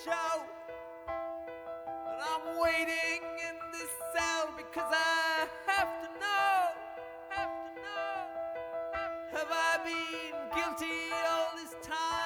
show. And I'm waiting in this cell because I have to know, have to know. Have I been guilty all this time?